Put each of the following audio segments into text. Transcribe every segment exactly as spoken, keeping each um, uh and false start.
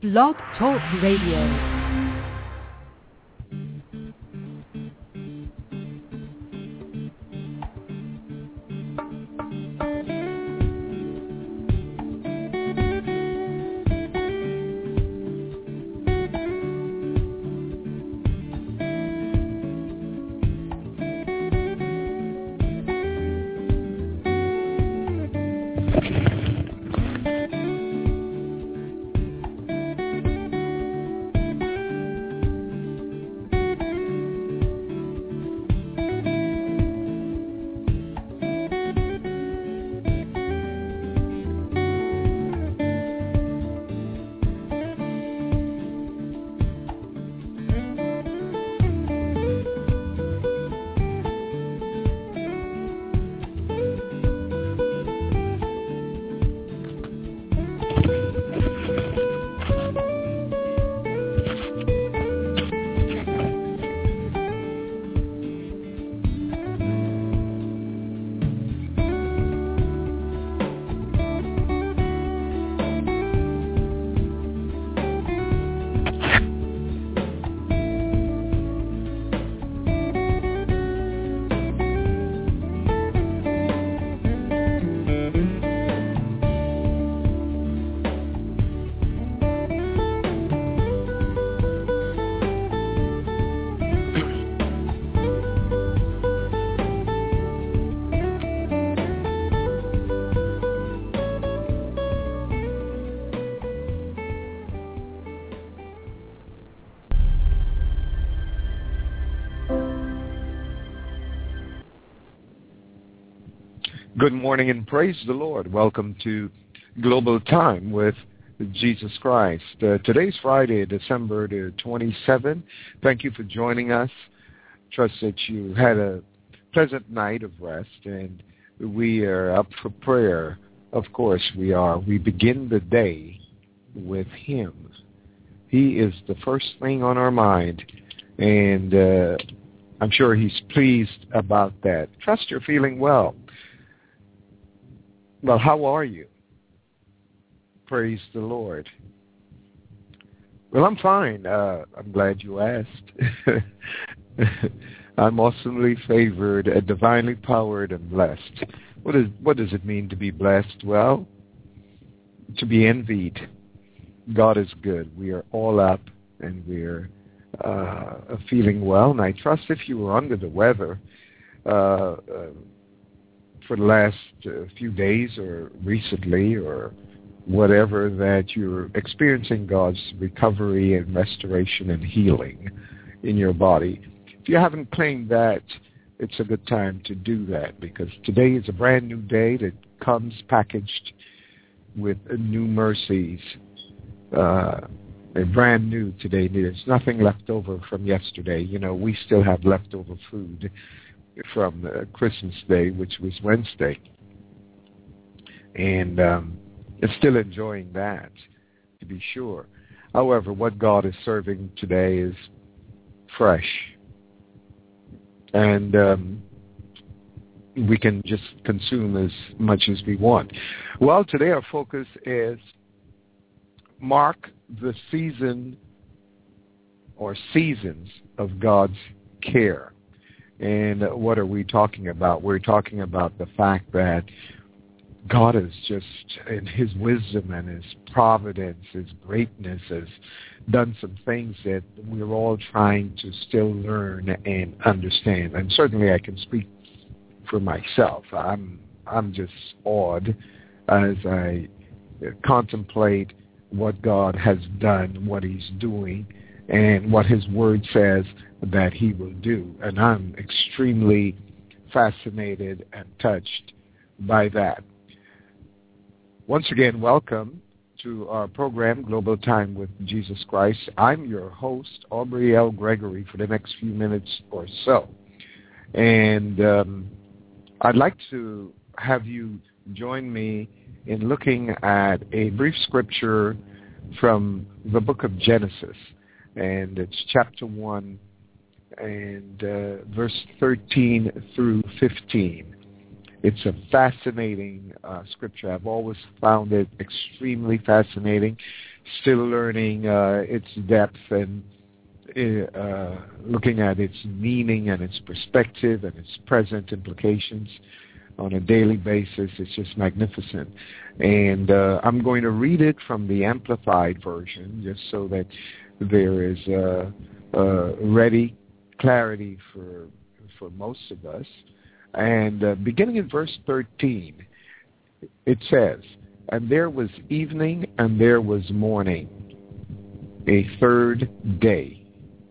Blog Talk Radio. Good morning and praise the Lord. Welcome to Global Time with Jesus Christ. Uh, today's Friday, December the twenty-seventh. Thank you for joining us. Trust that you had a pleasant night of rest, and we are up for prayer. Of course we are. We begin the day with Him. He is the first thing on our mind, and uh, I'm sure He's pleased about that. Trust you're feeling well. Well, how are you? Praise the Lord. Well, I'm fine. Uh, I'm glad you asked. I'm awesomely favored, uh, divinely powered, and blessed. What is what does it mean to be blessed? Well, to be envied. God is good. We are all up, and we're uh, feeling well. And I trust if you were under the weather, uh, uh, for the last uh, few days or recently or whatever, that you're experiencing God's recovery and restoration and healing in your body. If you haven't claimed that, it's a good time to do that, because today is a brand new day that comes packaged with new mercies. Uh, a brand new today. There's nothing left over from yesterday. You know, we still have leftover food from uh, Christmas Day, which was Wednesday, and um, it's still enjoying that, to be sure. However, what God is serving today is fresh, and um, we can just consume as much as we want. Well, today our focus is mark the season or seasons of God's care. And what are we talking about? We're talking about the fact that God is just, in His wisdom and His providence, His greatness, has done some things that we're all trying to still learn and understand. And certainly I can speak for myself. I'm I'm just awed as I contemplate what God has done, what He's doing, and what His Word says that He will do. And I'm extremely fascinated and touched by that. Once again, welcome to our program, Global Time with Jesus Christ. I'm your host, Aubrey L. Gregory, for the next few minutes or so. And um, I'd like to have you join me in looking at a brief scripture from the book of Genesis. And it's chapter one, and uh, verse thirteen through fifteen. It's a fascinating uh, scripture. I've always found it extremely fascinating. still learning uh, its depth and uh, looking at its meaning and its perspective and its present implications on a daily basis. It's just magnificent. And uh, I'm going to read it from the Amplified version just so that there is uh, uh, ready clarity for for most of us. And uh, beginning in verse thirteen, it says, "And there was evening and there was morning, a third day.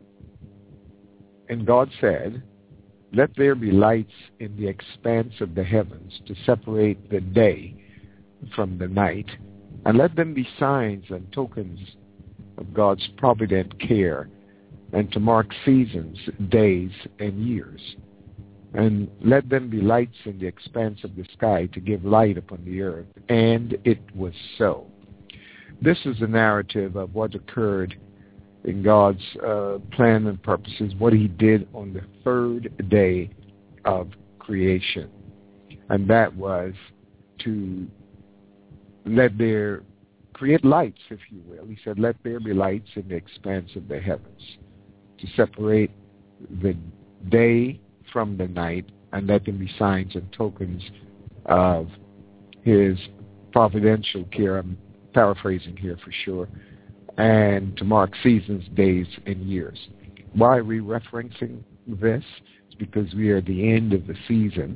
And God said, let there be lights in the expanse of the heavens to separate the day from the night, and let them be signs and tokens of God's provident care, and to mark seasons, days, and years. And let them be lights in the expanse of the sky to give light upon the earth. And it was so." This is a narrative of what occurred in God's uh, plan and purposes, what he did on the third day of creation. And that was to let there, create lights, if you will. He said, let there be lights in the expanse of the heavens to separate the day from the night, and let them be signs and tokens of his providential care. I'm paraphrasing here for sure. And to mark seasons, days, and years. Why are we referencing this? It's because we are at the end of the season.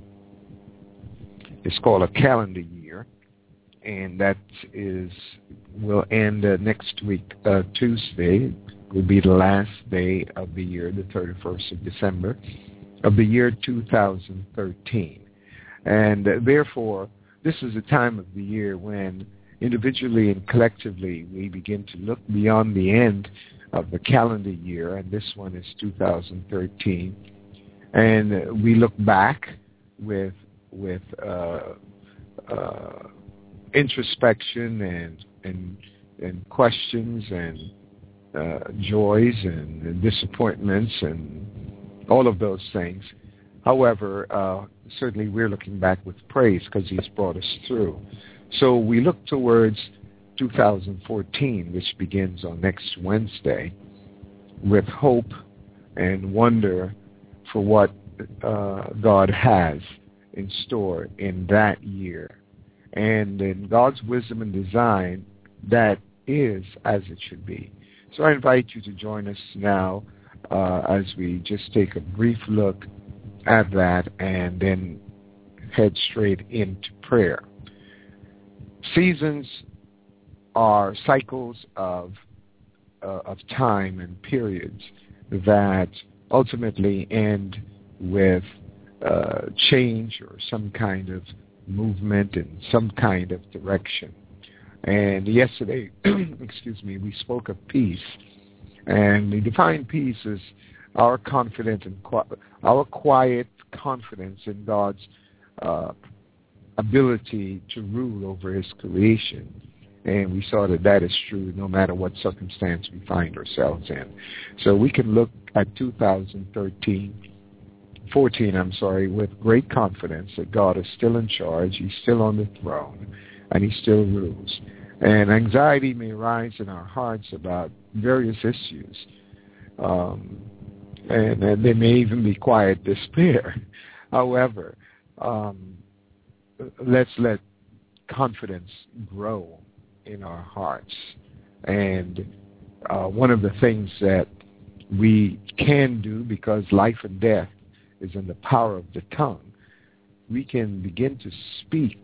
It's called a calendar year, and that is will end uh, next week, uh, Tuesday. Will be the last day of the year, the thirty-first of December of the year two thousand thirteen. And uh, therefore, this is a time of the year when individually and collectively we begin to look beyond the end of the calendar year, and this one is two thousand thirteen, and uh, we look back with with uh, uh, introspection and and and questions and uh, joys and, and disappointments and all of those things. However, uh, certainly we're looking back with praise because he's brought us through. So we look towards two thousand fourteen, which begins on next Wednesday, with hope and wonder for what uh, God has in store in that year. And in God's wisdom and design, that is as it should be. So I invite you to join us now uh, as we just take a brief look at that and then head straight into prayer. Seasons are cycles of uh, of time and periods that ultimately end with uh, change or some kind of movement in some kind of direction. And yesterday, excuse me, we spoke of peace, and we defined peace as our confidence and qu- our quiet confidence in God's uh, ability to rule over his creation. And we saw that that is true no matter what circumstance we find ourselves in. So we can look at two thousand thirteen, fourteen, I'm sorry, with great confidence that God is still in charge, he's still on the throne, and he still rules. And anxiety may rise in our hearts about various issues. Um, and, and there may even be quiet despair. However, um, let's let confidence grow in our hearts. And uh, one of the things that we can do, because life and death is in the power of the tongue, we can begin to speak,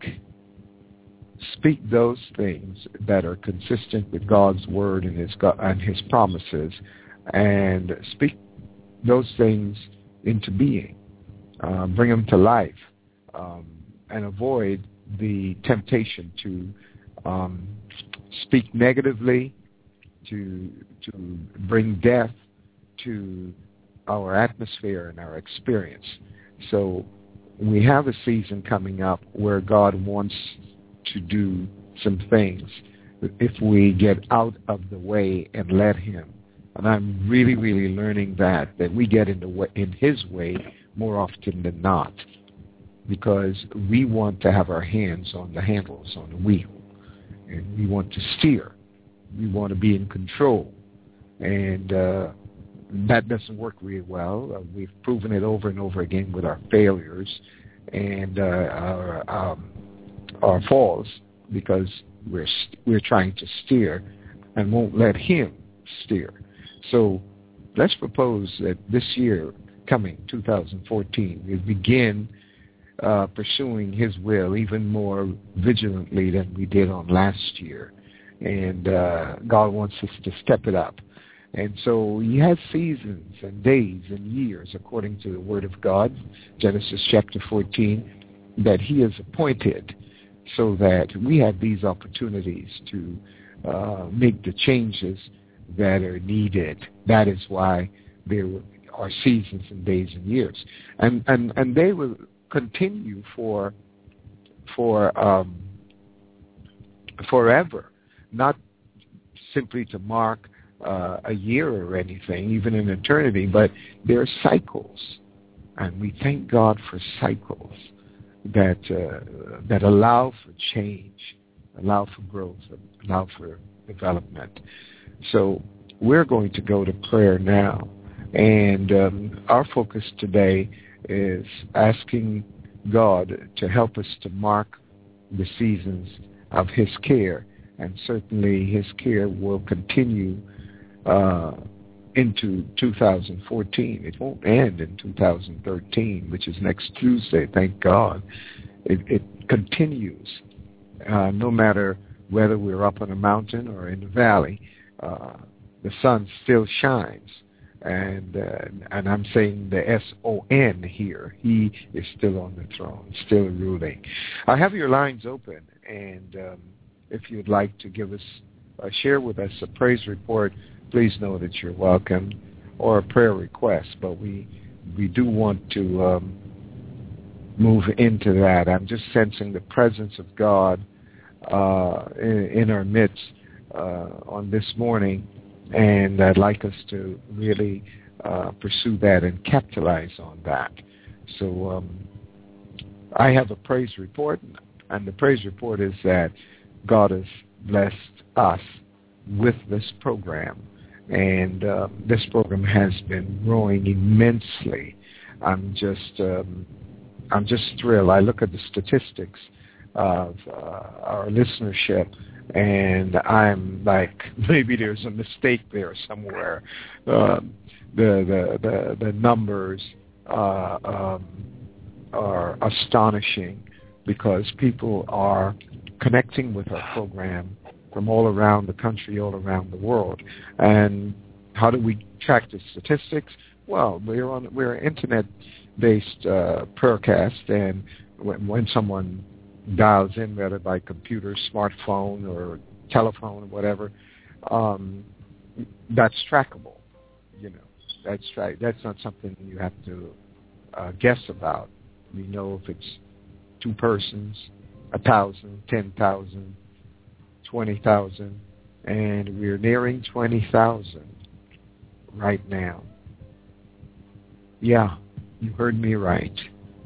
speak those things that are consistent with God's word and his, and his promises, and speak those things into being, uh, bring them to life, um, and avoid the temptation to um, speak negatively, to to bring death to our atmosphere and our experience. So we have a season coming up where God wants to do some things if we get out of the way and let him. And I'm really, really learning that, that we get in, the way, in his way more often than not, because we want to have our hands on the handles, on the wheel, and we want to steer we want to be in control. And uh, that doesn't work really well. Uh, we've proven it over and over again with our failures and uh, our, um, our falls, because we're we're trying to steer and won't let him steer. So let's propose that this year coming, two thousand fourteen, we begin uh, pursuing his will even more vigilantly than we did on last year. And uh, God wants us to step it up. And so he has seasons and days and years, according to the Word of God, Genesis chapter fourteen, that he has appointed so that we have these opportunities to uh, make the changes that are needed. That is why there are seasons and days and years. And and, and they will continue for for um, forever, not simply to mark uh, a year or anything, even in eternity, but there are cycles. And we thank God for cycles that uh, that allow for change, allow for growth, allow for development. So we're going to go to prayer now. And um, our focus today is asking God to help us to mark the seasons of his care. And certainly his care will continue uh, into two thousand fourteen. It won't end in two thousand thirteen, which is next Tuesday, thank God. It, it continues, uh, no matter whether we're up on a mountain or in the valley. Uh, the sun still shines. And uh, and I'm saying the S O N here. He is still on the throne, still ruling. I have your lines open, and um, if you'd like to give us, uh, share with us a praise report, please know that you're welcome, or a prayer request. But we we do want to um, move into that. I'm just sensing the presence of God uh, in, in our midst uh, on this morning. And I'd like us to really uh, pursue that and capitalize on that. So um, I have a praise report, and the praise report is that God has blessed us with this program. And uh, this program has been growing immensely. I'm just, um, I'm just thrilled. I look at the statistics of uh, our listenership, and I'm like, maybe there's a mistake there somewhere. Uh, the, the the the numbers uh, um, are astonishing, because people are connecting with our program from all around the country, all around the world. And how do we track the statistics? Well, we're on we're an internet-based uh, prayercast, and when, when someone dials in, whether by computer, smartphone, or telephone, or whatever, um, that's trackable. You know, that's right. That's not something you have to uh, guess about. We know if it's two persons, a thousand, ten thousand, twenty thousand, and we're nearing twenty thousand right now. Yeah, you heard me right.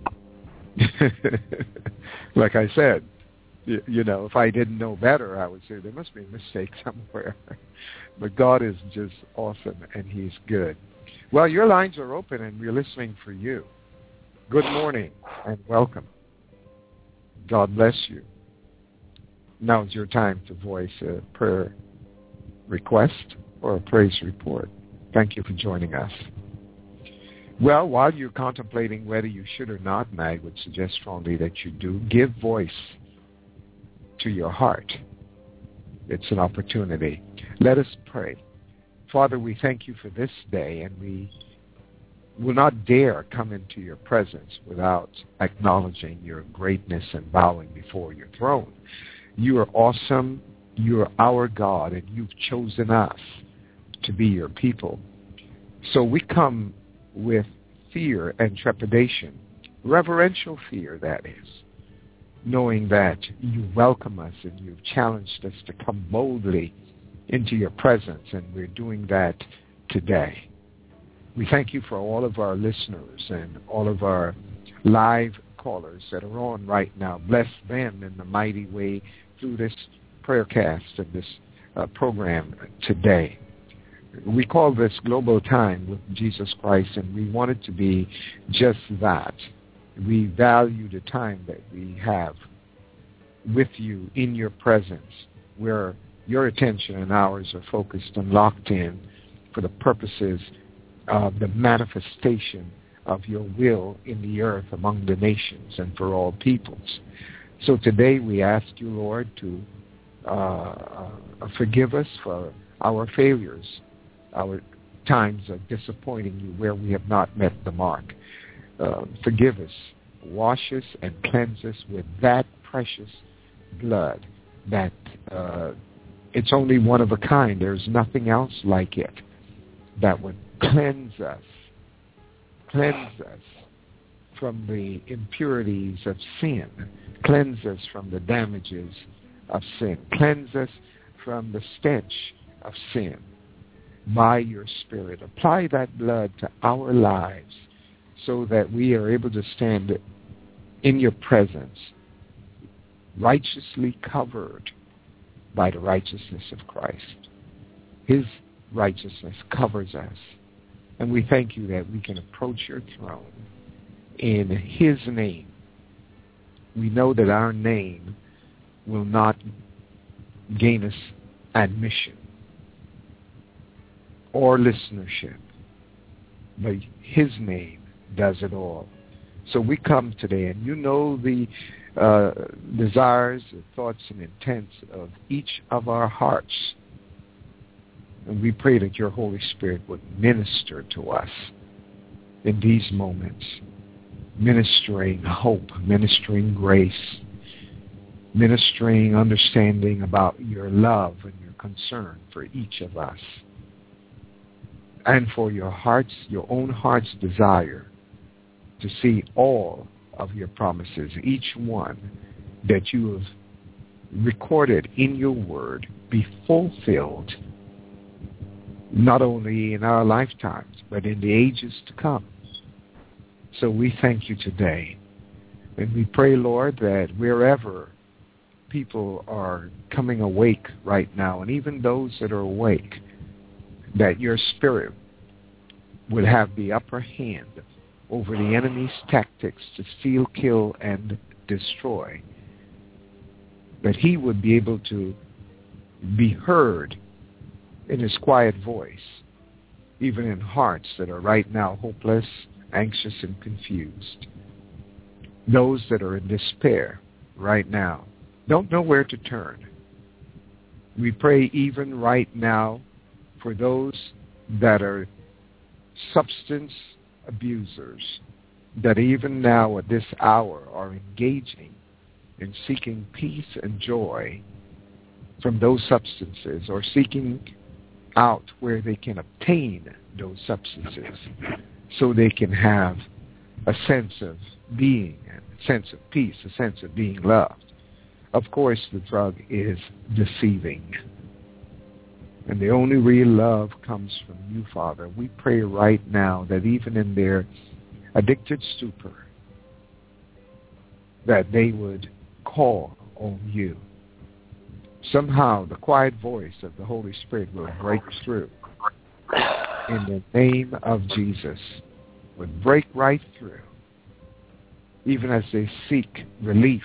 Like I said, you, you know, if I didn't know better, I would say there must be a mistake somewhere. But God is just awesome, and he's good. Well, your lines are open, and we're listening for you. Good morning, and welcome. God bless you. Now is your time to voice a prayer request or a praise report. Thank you for joining us. Well, while you're contemplating whether you should or not, and I would suggest strongly that you do, give voice to your heart. It's an opportunity. Let us pray. Father, we thank you for this day, and we will not dare come into your presence without acknowledging your greatness and bowing before your throne. You are awesome. You are our God, and you've chosen us to be your people. So we come with fear and trepidation, reverential fear, that is, knowing that you welcome us and you've challenged us to come boldly into your presence, and we're doing that today. We thank you for all of our listeners and all of our live callers that are on right now. Bless them in the mighty way through this prayer cast and this uh, program today. We call this Global Time with Jesus Christ, and we want it to be just that. We value the time that we have with you in your presence, where your attention and ours are focused and locked in for the purposes of the manifestation of your will in the earth among the nations and for all peoples. So today we ask you, Lord, to uh, uh, forgive us for our failures, our times of disappointing you where we have not met the mark. Uh, forgive us, wash us, and cleanse us with that precious blood that uh, it's only one of a kind. There's nothing else like it that would cleanse us, cleanse us from the impurities of sin, cleanse us from the damages of sin, cleanse us from the stench of sin. By your Spirit, apply that blood to our lives so that we are able to stand in your presence, righteously covered by the righteousness of Christ. His righteousness covers us. And we thank you that we can approach your throne in his name. We know that our name will not gain us admission or listenership, but his name does it all. So we come today, and you know the uh, desires, the thoughts, and intents of each of our hearts. And we pray that your Holy Spirit would minister to us in these moments, ministering hope, ministering grace, ministering understanding about your love and your concern for each of us, and for your heart's, your own heart's desire to see all of your promises, each one that you have recorded in your word, be fulfilled, not only in our lifetimes, but in the ages to come. So we thank you today. And we pray, Lord, that wherever people are coming awake right now, and even those that are awake, that your Spirit would have the upper hand over the enemy's tactics to steal, kill, and destroy. That he would be able to be heard in his quiet voice, even in hearts that are right now hopeless, anxious, and confused. Those that are in despair right now don't know where to turn. We pray even right now for those that are substance abusers, that even now at this hour are engaging in seeking peace and joy from those substances, or seeking out where they can obtain those substances so they can have a sense of being, a sense of peace, a sense of being loved. Of course, the drug is deceiving. And the only real love comes from you, Father. We pray right now that even in their addicted stupor, that they would call on you. Somehow the quiet voice of the Holy Spirit will break through. In the name of Jesus, would break right through, even as they seek relief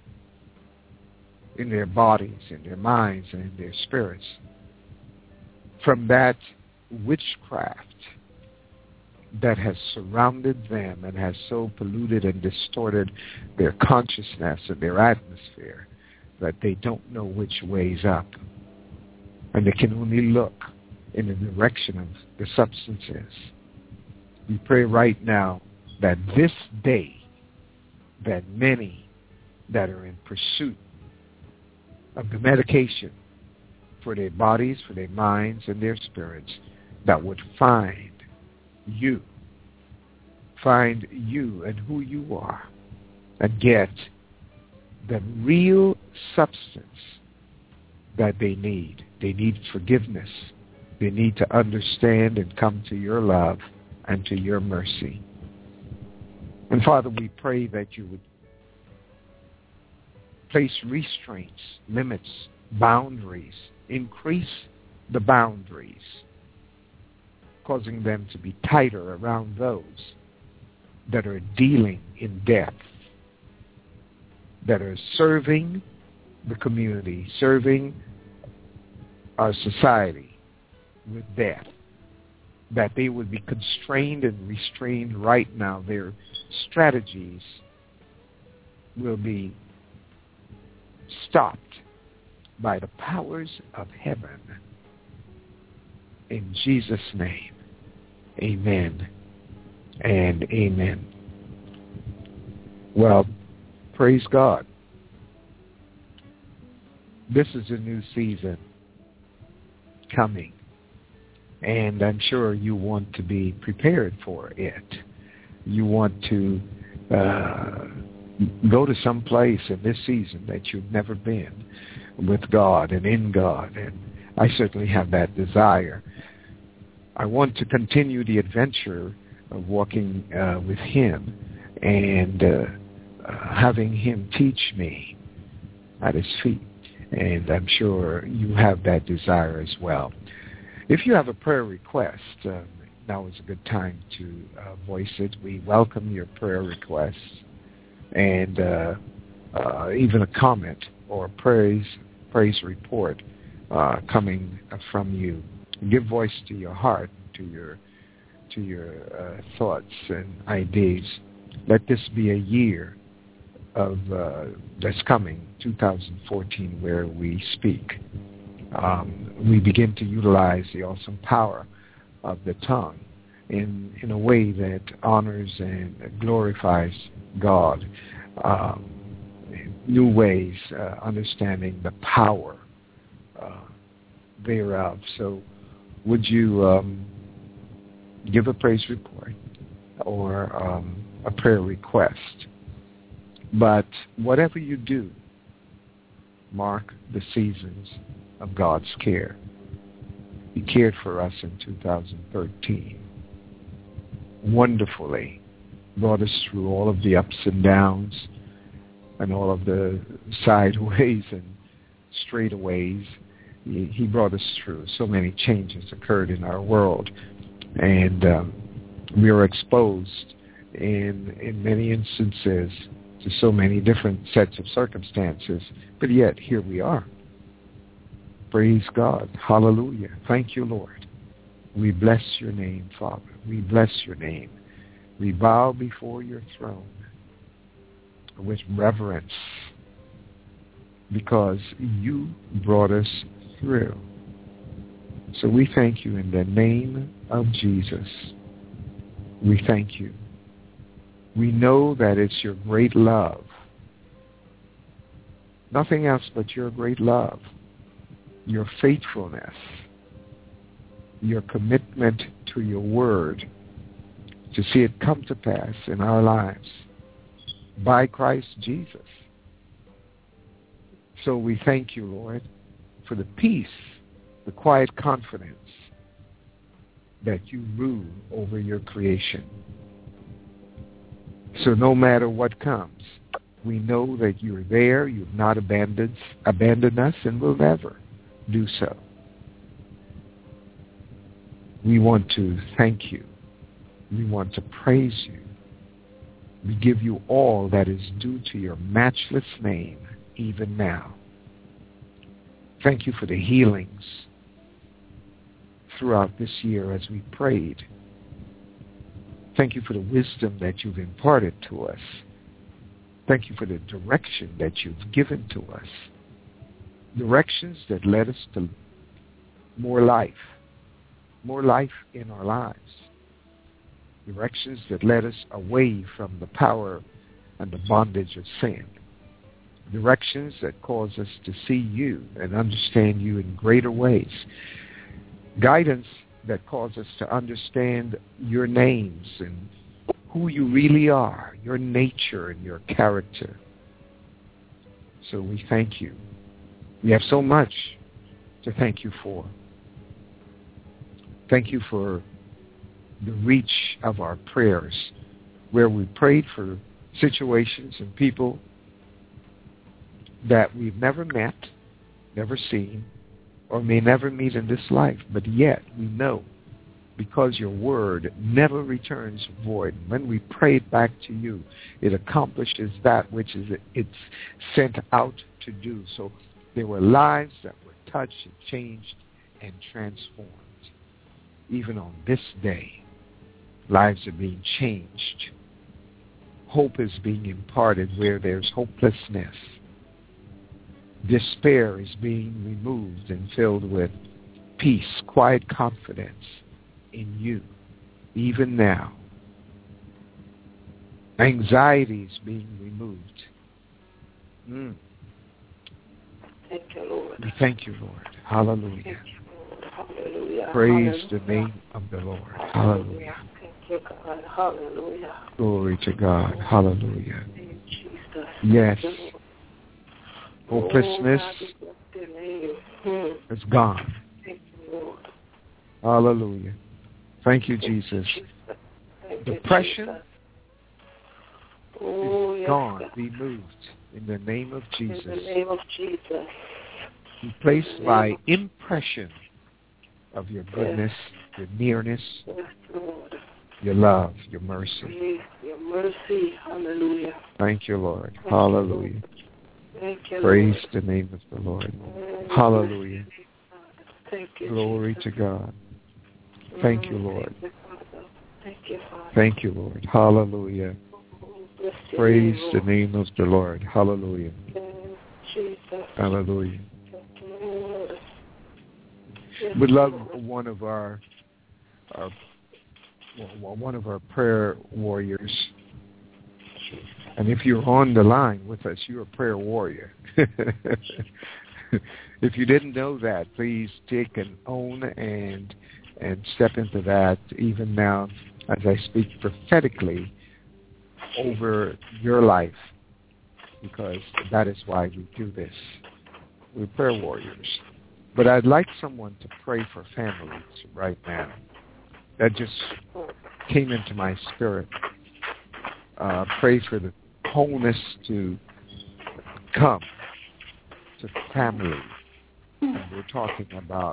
in their bodies, in their minds, and in their spirits from that witchcraft that has surrounded them and has so polluted and distorted their consciousness and their atmosphere that they don't know which way's up. And they can only look in the direction of the substances. We pray right now that this day, that many that are in pursuit of the medication for their bodies, for their minds, and their spirits, that would find you, find you and who you are, and get the real substance that they need. They need forgiveness. They need to understand and come to your love and to your mercy. And Father, we pray that you would place restraints, limits, boundaries increase the boundaries, causing them to be tighter around those that are dealing in death, that are serving the community, serving our society with death, that they would be constrained and restrained right now. Their strategies will be stopped by the powers of heaven. In Jesus' name, amen and amen. Well, praise God. This is a new season coming, and I'm sure you want to be prepared for it. You want to uh, go to some place in this season that you've never been with God and in God, and I certainly have that desire. I want to continue the adventure of walking uh, with Him and uh, uh, having Him teach me at His feet, and I'm sure you have that desire as well. If you have a prayer request, uh, now is a good time to uh, voice it. We welcome your prayer requests and uh, uh, even a comment or praise praise report uh, coming from you. Give voice to your heart, to your to your uh, thoughts and ideas. Let this be a year of uh, that's coming, two thousand fourteen, where we speak. Um, we begin to utilize the awesome power of the tongue in in a way that honors and glorifies God. Um, new ways, uh, understanding the power uh, thereof. So would you um, give a praise report or um, a prayer request? But whatever you do, mark the seasons of God's care. He cared for us in two thousand thirteen. Wonderfully brought us through all of the ups and downs and all of the sideways and straightaways. He, he brought us through. So many changes occurred in our world, and um, we were exposed in in many instances to so many different sets of circumstances, but yet here we are. Praise God. Hallelujah. Thank you, Lord. We bless your name, Father. We bless your name. We bow before your throne with reverence because you brought us through. So we thank you in the name of Jesus. We thank you. We know that it's your great love. Nothing else but your great love, your faithfulness, your commitment to your word to see it come to pass in our lives by Christ Jesus. So we thank you, Lord, for the peace, the quiet confidence that you rule over your creation. So no matter what comes, we know that you're there, you've not abandoned, abandoned us, and will never do so. We want to thank you. We want to praise you. We give you all that is due to your matchless name, even now. Thank you for the healings throughout this year as we prayed. Thank you for the wisdom that you've imparted to us. Thank you for the direction that you've given to us. Directions that led us to more life, more life in our lives. Directions that led us away from the power and the bondage of sin. Directions that cause us to see you and understand you in greater ways. Guidance that cause us to understand your names and who you really are, your nature and your character. So we thank you. We have so much to thank you for. Thank you for the reach of our prayers, where we prayed for situations and people that we've never met, never seen, or may never meet in this life, but yet we know because your word never returns void. When we pray it back to you, it accomplishes that which is it's sent out to do. So there were lives that were touched and changed and transformed. Even on this day, lives are being changed. Hope is being imparted where there's hopelessness. Despair is being removed and filled with peace, quiet confidence in you, even now. Anxiety is being removed. Mm. Thank you, Lord. We thank you, Lord. Hallelujah. Thank you, Lord. Hallelujah. Praise Hallelujah. the name of the Lord. Hallelujah. Thank you, God. Hallelujah. Glory to God. Hallelujah. Thank you, Jesus. Yes. Thank you, Hopelessness oh, God, is gone. Thank you, Lord. Hallelujah. Thank you, Jesus. Thank Depression you, Jesus. Oh, is yes, gone. God. Be moved in the name of Jesus. In the name of Jesus. Replaced by impression of your goodness, yes. your nearness, yes, Lord. your love, your mercy. Yes, your mercy. Hallelujah. Thank you, Lord. Thank Hallelujah. You, Thank you, Praise Lord. the name of the Lord. Thank Hallelujah. Thank you, Glory Jesus. to God. Thank you, Lord. Thank you, Father. Thank you, Father. Thank you, Lord. Hallelujah. Bless your Praise name, the Lord. name of the Lord. Hallelujah. Yes, Jesus. Hallelujah. Thank you, Lord. Yes, We'd love Lord. one of our, our well, one of our prayer warriors. And if you're on the line with us, you're a prayer warrior. If you didn't know that, please take an own and and step into that even now as I speak prophetically over your life, because that is why we do this. We're prayer warriors. But I'd like someone to pray for families right now. That just came into my spirit. Uh, pray for the wholeness to come to family. And we're talking about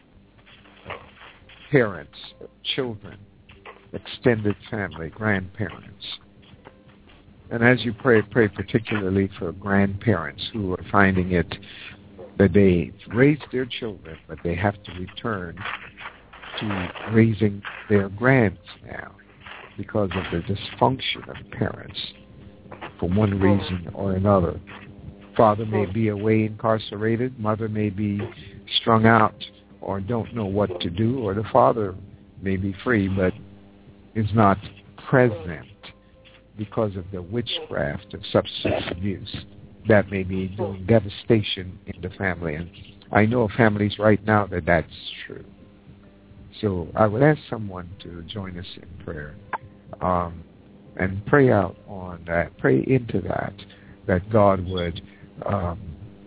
parents, children, extended family, grandparents. And as you pray, pray particularly for grandparents who are finding it that they raise their children, but they have to return to raising their grands now because of the dysfunction of parents for one reason or another. Father may be away incarcerated, mother may be strung out or don't know what to do, or the father may be free but is not present because of the witchcraft of substance abuse that may be doing devastation in the family. And I know of families right now that that's true. So I would ask someone to join us in prayer um, and pray out on that, pray into that, that God would um,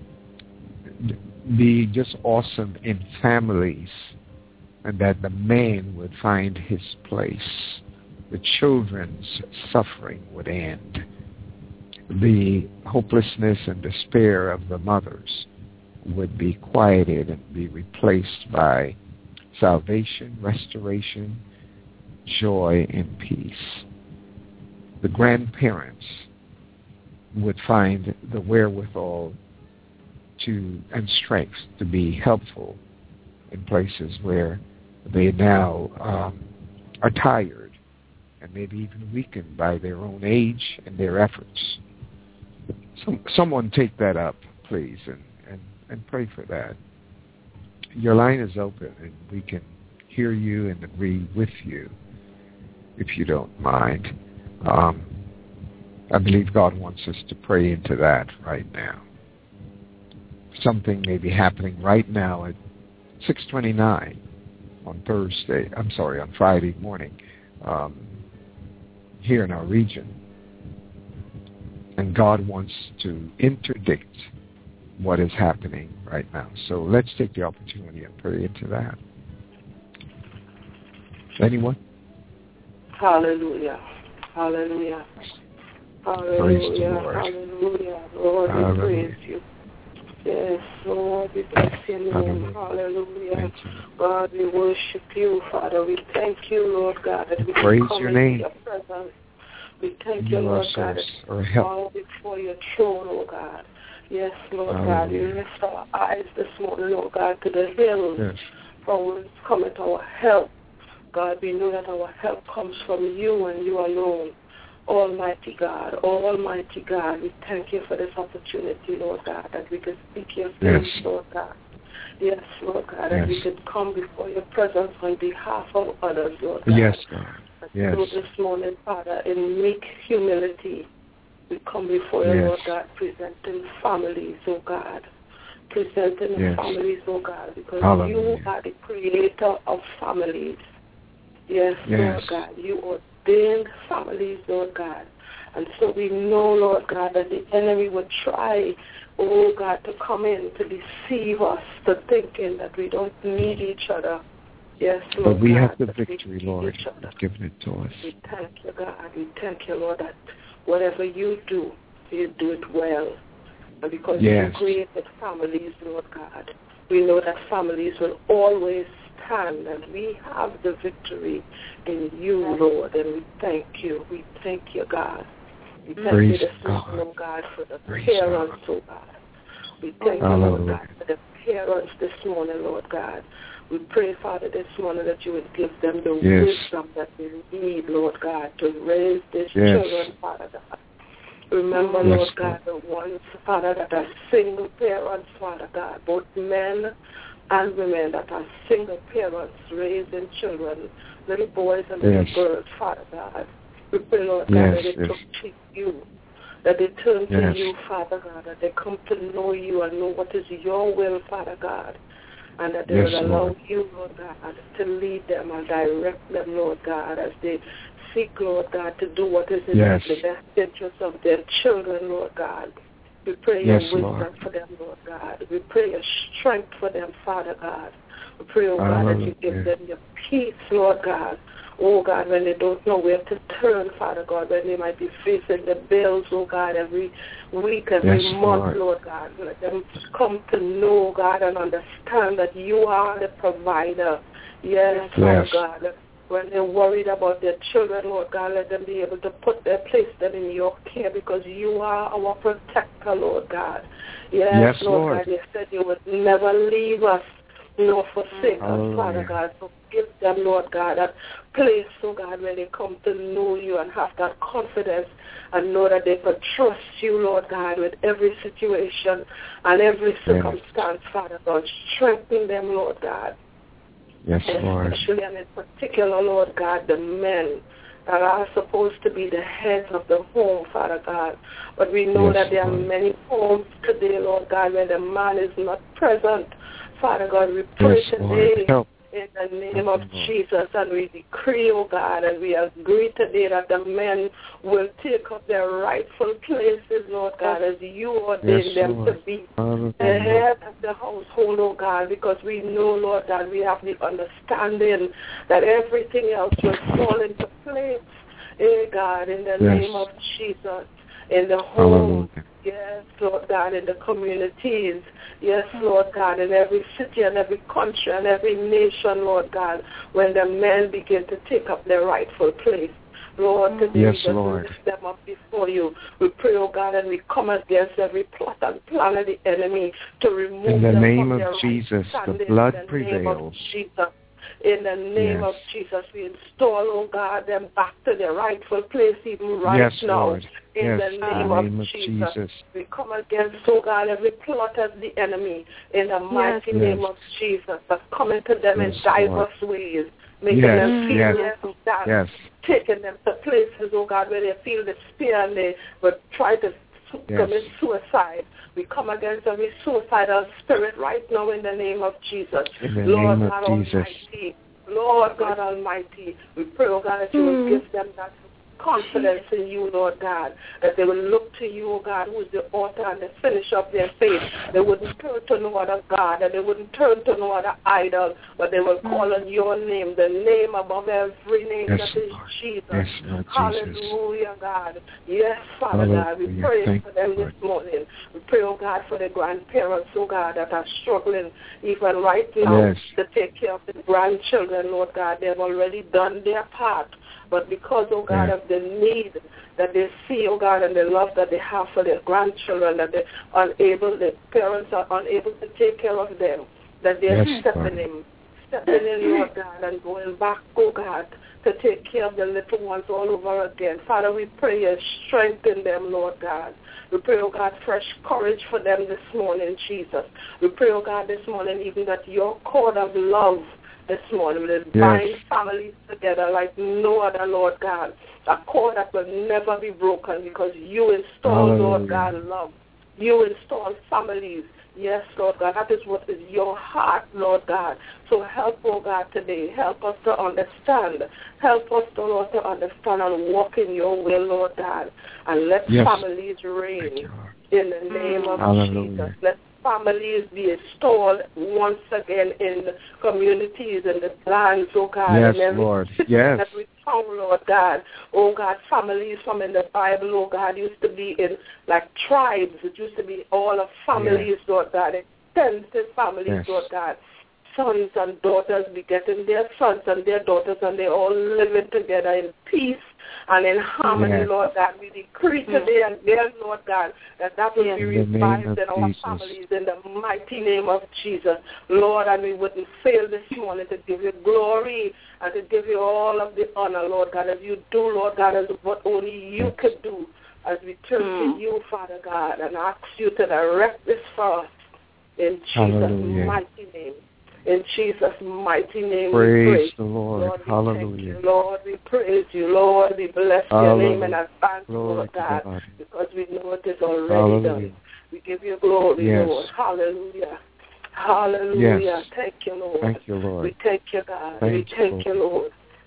be just awesome in families and that the man would find his place. The children's suffering would end. The hopelessness and despair of the mothers would be quieted and be replaced by salvation, restoration, joy, and peace. The grandparents would find the wherewithal to and strength to be helpful in places where they now um, are tired and maybe even weakened by their own age and their efforts. Some, someone take that up, please, and, and, and pray for that. Your line is open, and we can hear you and agree with you, if you don't mind. Um, I believe God wants us to pray into that right now. Something may be happening right now at six twenty-nine on Thursday, I'm sorry, on Friday morning um, here in our region. And God wants to interdict what is happening right now. So let's take the opportunity and pray into that. Anyone? Hallelujah. Hallelujah. Hallelujah. Praise the Lord. Hallelujah. Lord, we Hallelujah. praise you. Yes, Lord, we bless your name. Hallelujah. Hallelujah. God, we worship you, Father. We thank you, Lord God, that we Praise can come your into name. your presence. We thank You you, Lord are God, source that or we help. fall before your throne, oh God. Yes, Lord Hallelujah. God, we lift our eyes this morning, Lord God, to the hills Yes. from whence cometh our help. God, we know that our help comes from you and you alone. Almighty God, Almighty God, we thank you for this opportunity, Lord God, that we can speak your face, Yes. Lord God. Yes, Lord God, Yes. that we could come before your presence on behalf of others, Lord God. Yes, God. Yes. So this morning, Father, in meek humility, we come before you, Yes. Lord God, presenting families, oh God. Presenting Yes. families, oh God, because Hallelujah. you are the creator of families. Yes, Yes. Lord God, you ordained families, Lord God. And so we know, Lord God, that the enemy would try, oh God, to come in to deceive us, to thinking that we don't need each other. Yes, Lord But we God, have the that victory, we Lord. need each other. You've given it to us. We thank you, God. We thank you, Lord, that whatever you do, you do it well. And because Yes. you created families, Lord God, we know that families will always stand, and we have the victory in you, Lord, and we thank you. We thank you, God. We thank Praise you this God. morning, oh God, for the Praise parents, oh God. We thank you, Hallelujah. Lord God, for the parents this morning, Lord God. We pray, Father, this morning that you would give them the Yes. wisdom that they need, Lord God, to raise these Yes. children, Father God. Remember, Yes, Lord God, the ones, Father, that are single parents, Father God, both men and women that are single parents raising children, little boys and little Yes. girls, Father God. We pray, Lord God, Yes, that they yes. look to you, that they turn to Yes. you, Father God, that they come to know you and know what is your will, Father God, and that they Yes, will allow Lord. you, Lord God, to lead them and direct them, Lord God, as they seek, Lord God, to do what is in Yes. the best interest of their children, Lord God. We pray Yes, your wisdom Lord. for them, Lord God. We pray your strength for them, Father God. We pray, oh God, that you give Hallelujah. them your peace, Lord God. Oh God, when they don't know where to turn, Father God, when they might be facing the bills, oh God, every week, every Yes, month, Lord. Lord God. Let them come to know, God, and understand that you are the provider. Yes, Father Yes. God. When they're worried about their children, Lord God, let them be able to put their place them in your care because you are our protector, Lord God. Yes, Yes, Lord, Lord. God, you said you would never leave us nor forsake us, Hallelujah. Father God. So give them, Lord God, that place, oh God, where they come to know you and have that confidence and know that they can trust you, Lord God, with every situation and every circumstance, Father God. Strengthen them, Lord God. Yes, Lord. Especially and in particular, Lord God, the men that are supposed to be the heads of the home, Father God. But we know Yes, that there Lord. are many homes today, Lord God, where the man is not present. Father God, we pray Yes, Lord. today Help. in the name Help of them, Lord. Jesus, and we decree, oh God, and we agree today that the men will take up their rightful places, Lord God, as you ordained Yes, them Lord. to be Hallelujah. the head of the household, oh God, because we know, Lord God, we have the understanding that everything else will fall into place, eh, God, in the Yes. name of Jesus, in the home, Hallelujah. yes, Lord God, in the communities, yes, Lord God, in every city and every country and every nation, Lord God, when the men begin to take up their rightful place. Lord, today Yes, we just Lord. lift them up before you. We pray, oh God, and we come against every plot and plan of the enemy to remove In the them name from of their right Jesus, the standing. blood In the name of prevails. Jesus. In the name Yes. of Jesus, we install, oh God, them back to their rightful place even right Yes, now. Lord. In Yes, the in name the of name of Jesus. Jesus. We come against, oh God, every plot of the enemy in the mighty Yes. name of Jesus, that's coming to them Yes, in diverse ways, making Yes, them feel yes. yes, oh God, Yes. taking them to places, oh God, where they feel despair and they would try to su- Yes. commit suicide. We come against every suicidal spirit right now in the name of Jesus. In the Lord name God of Jesus. Almighty, Lord God Almighty, we pray, oh God, that you will give them that confidence in you, Lord God, that they will look to you, oh God, who is the author and the finisher of their faith. They wouldn't turn to no other God, and they wouldn't turn to no other idol, but they will call on your name, the name above every name, yes, that is Lord. Jesus. Yes, Lord Hallelujah, Jesus. God. Yes, Father Hallelujah. God, we pray Thank for them you, this morning. We pray, oh God, for the grandparents, oh God, that are struggling even right now yes. to take care of the grandchildren, Lord God. They have already done their part. But because, oh God, yeah. of the need that they see, oh God, and the love that they have for their grandchildren, that they're unable, the parents are unable to take care of them, that they're yes, stepping in, stepping in, Lord God, and going back, oh God, to take care of the little ones all over again. Father, we pray you strengthen them, Lord God. We pray, oh God, fresh courage for them this morning, Jesus. We pray, oh God, this morning even that your cord of love this morning will bind yes. families together like no other, Lord God. A cord that will never be broken because you install, Hallelujah. Lord God, love. You install families. Yes, Lord God, that is what is your heart, Lord God. So help, oh God, today. Help us to understand. Help us, to, Lord, to understand and walk in your will, Lord God. And let yes. families reign in the name of Hallelujah. Jesus. Let families be installed once again in the communities and the lands, oh God, yes, and every Lord. city, yes. every town, Lord God. Oh God, families from in the Bible, oh God, used to be in like tribes. It used to be all of families, yes. Lord God, extensive families, yes. Lord God. Sons and daughters begetting their sons and their daughters, and they all living together in peace and in harmony, yes. Lord God. We decree today and again, Lord God, that that will yes. be revived in, in our Jesus. Families in the mighty name of Jesus. Lord, and we wouldn't fail this morning to give you glory and to give you all of the honor, Lord God, as you do, Lord God, as what only you yes. could do, as we turn mm. to you, Father God, and ask you to direct this for us in Jesus' Hallelujah. Mighty name. In Jesus' mighty name praise we pray. the Lord. Lord, we Hallelujah. Thank you, Lord, we praise you. Lord, we bless Hallelujah. your name and advance, glory Lord God, God, because we know it is already Hallelujah. done. We give you glory, yes. Lord. Hallelujah. Hallelujah. Yes. Thank you, Lord. Thank you, Lord. We thank you, God. Thank we thank you, Lord.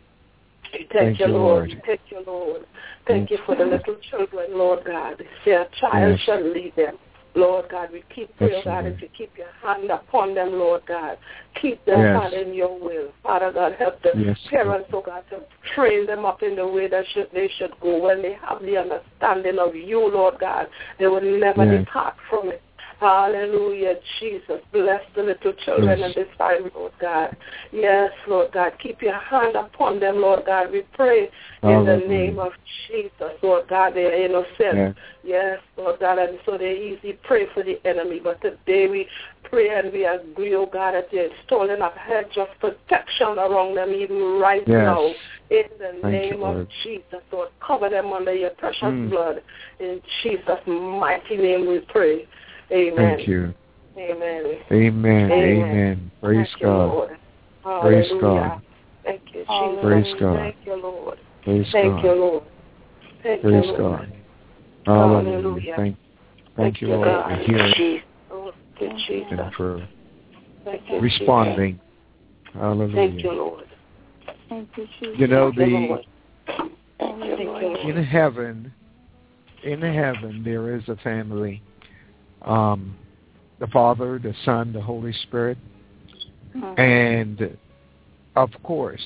We thank, thank you, you, Lord. Lord. We thank you, Lord. Thank yes. you for the little children, Lord God. Their child yes. shall lead them. Lord God, we keep praying, yes, God, Lord. and to keep your hand upon them, Lord God. Keep them, yes. God, in your will. Father God, help the yes, parents, oh God, to train them up in the way that should, they should go. When they have the understanding of you, Lord God, they will never yes. depart from it. Hallelujah, Jesus. Bless the little children yes. at this time, Lord God. Yes, Lord God. Keep your hand upon them, Lord God. We pray Hallelujah. in the name of Jesus, Lord God. They are innocent. Yes. yes, Lord God. And so they easily pray for the enemy. But today we pray and we agree, oh God, that you're installing a hedge of protection around them even right yes. now. In the Thank name you, of Jesus, Lord. Cover them under your precious mm. blood. In Jesus' mighty name we pray. Amen. Thank you. Amen. Amen. Amen. Amen. Praise Thank God. You, Lord. Praise Hallelujah. God. Thank you, Jesus. Praise God. Thank you, Lord. Praise Thank God. you, Lord. Thank Praise you, Lord. God. Hallelujah. Hallelujah. Thank, thank, thank you, you, Lord, God. for hearing Oh, thank you, Jesus. and for thank you, responding. Jesus. Hallelujah. Thank you, Lord. Thank you, Jesus. You know, Thank you, the Lord. Thank you, Lord. in heaven, in heaven there is a family. Um, the Father, the Son, the Holy Spirit, mm-hmm. and of course,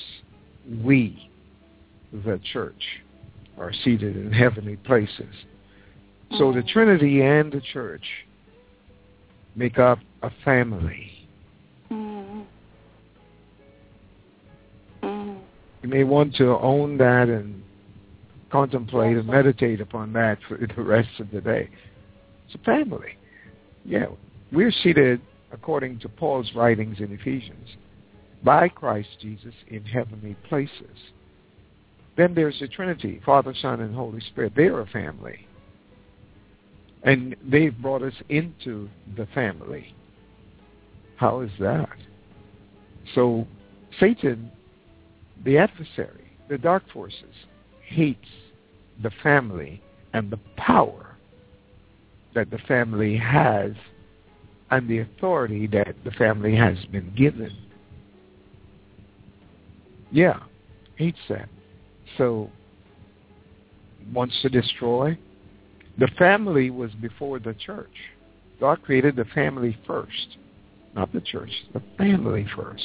we, the church, are seated in heavenly places. Mm-hmm. So the Trinity and the church make up a family. Mm-hmm. Mm-hmm. You may want to own that and contemplate and meditate upon that for the rest of the day. It's a family. Yeah, we're seated, according to Paul's writings in Ephesians, by Christ Jesus in heavenly places. Then there's the Trinity, Father, Son, and Holy Spirit. They're a family. And they've brought us into the family. How is that? So Satan, the adversary, the dark forces, hates the family and the power that the family has and the authority that the family has been given. Yeah, hates that. So wants to destroy. The family was before the church. God created the family first, not the church, the family first.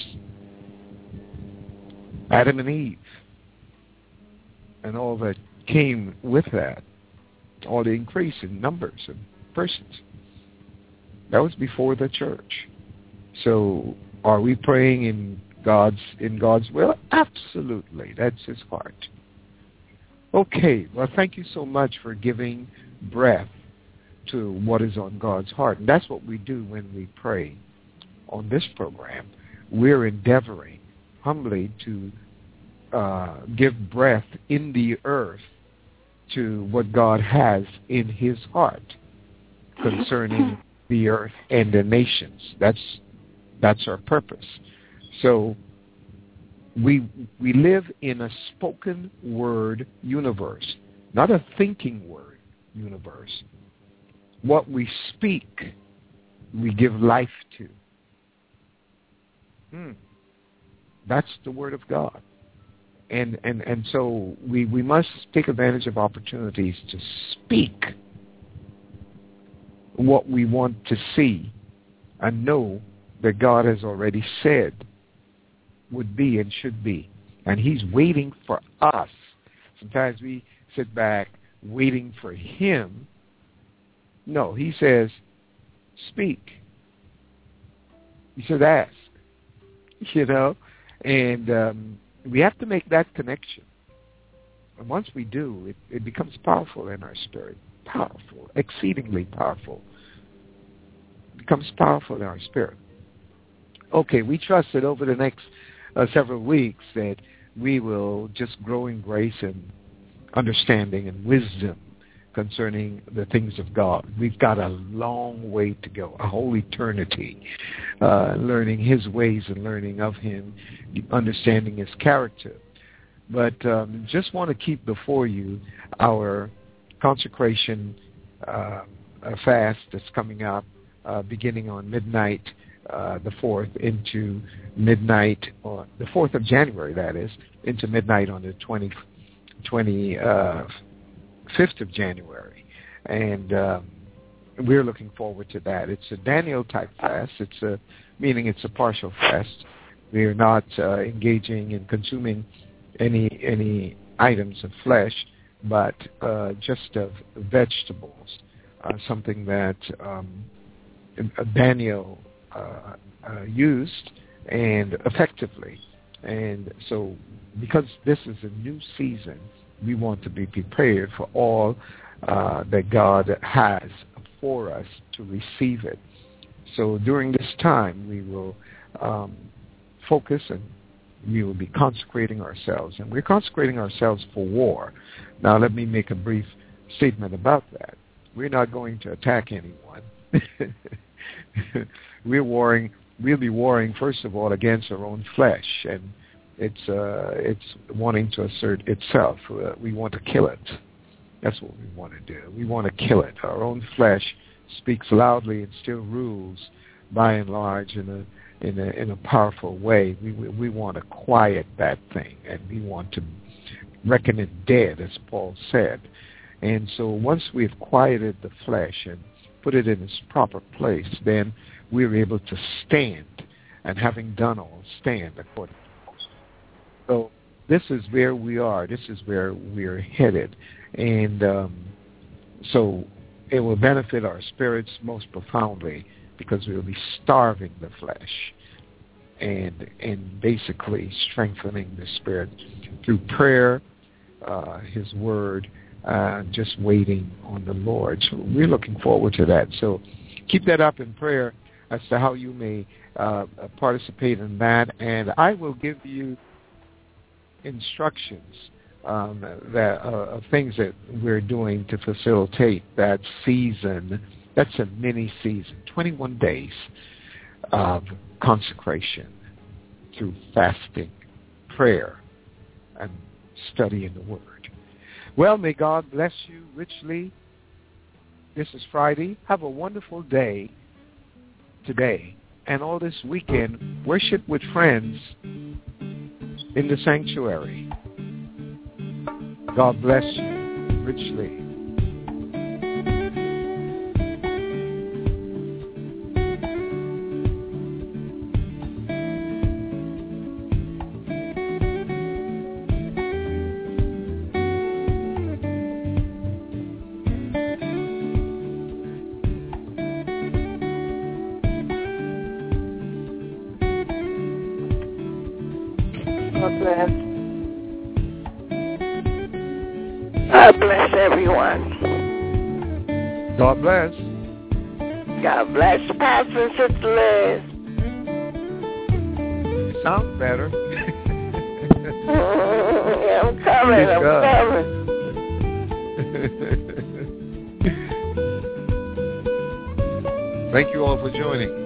Adam and Eve, and all that came with that, all the increase in numbers of persons. That was before the church. So are we praying in God's in God's will? Absolutely. That's his heart. Okay. Well, thank you so much for giving breath to what is on God's heart. And that's what we do when we pray on this program. We're endeavoring humbly to uh, give breath in the earth to what God has in his heart concerning the earth and the nations. That's that's our purpose. So we we live in a spoken word universe, not a thinking word universe. What we speak, we give life to. Hmm. That's the word of God. And and, and so we, we must take advantage of opportunities to speak what we want to see and know that God has already said would be and should be. And he's waiting for us. Sometimes we sit back waiting for him. No, he says, speak. He says, ask. You know? And um, we have to make that connection. And once we do, it, it becomes powerful in our spirit. Powerful, exceedingly powerful. It becomes powerful in our spirit. Okay, we trust that over the next uh, several weeks that we will just grow in grace and understanding and wisdom concerning the things of God. We've got a long way to go, a whole eternity, uh, learning his ways and learning of him, understanding his character. But um, just want to keep before you our consecration uh, fast that's coming up, uh, beginning on midnight, uh, the fourth, into midnight, or the fourth of January, that is, into midnight on the twentieth, twenty, uh, fifth of January. And um, we're looking forward to that. It's a Daniel-type fast. It's a, meaning it's a partial fast. We are not uh, engaging in consuming any any items of flesh, but uh, just of vegetables, uh, something that um, Daniel uh, uh, used and effectively. And so because this is a new season, we want to be prepared for all uh, that God has for us to receive it. So during this time, we will um, focus and we will be consecrating ourselves. And we're consecrating ourselves for war. Now, let me make a brief statement about that. We're not going to attack anyone. We're warring, we'll be warring, first of all, against our own flesh. And it's uh, it's wanting to assert itself. Uh, we want to kill it. That's what we want to do. We want to kill it. Our own flesh speaks loudly and still rules, by and large, in a in a in a powerful way. We we, we want to quiet that thing, and we want to reckon it dead, as Paul said. And so once we've quieted the flesh and put it in its proper place, then we're able to stand, and having done all, stand according to Paul. So this is where we are. This is where we're headed. And um, so it will benefit our spirits most profoundly because we'll be starving the flesh and and basically strengthening the spirit through prayer, uh, his word, uh, just waiting on the Lord. So we're looking forward to that. So keep that up in prayer as to how you may uh, participate in that. And I will give you instructions um, that uh, of things that we're doing to facilitate that season. That's a mini season, twenty-one days of consecration through fasting, prayer, and study in the Word. Well, may God bless you richly. This is Friday. Have a wonderful day today and all this weekend. Worship with friends in the sanctuary. God bless you. richly. God bless. God bless everyone. God bless. God bless Pastor and Sister Liz. You sound better. Yeah, I'm coming. Praise I'm God. coming. Thank you all for joining.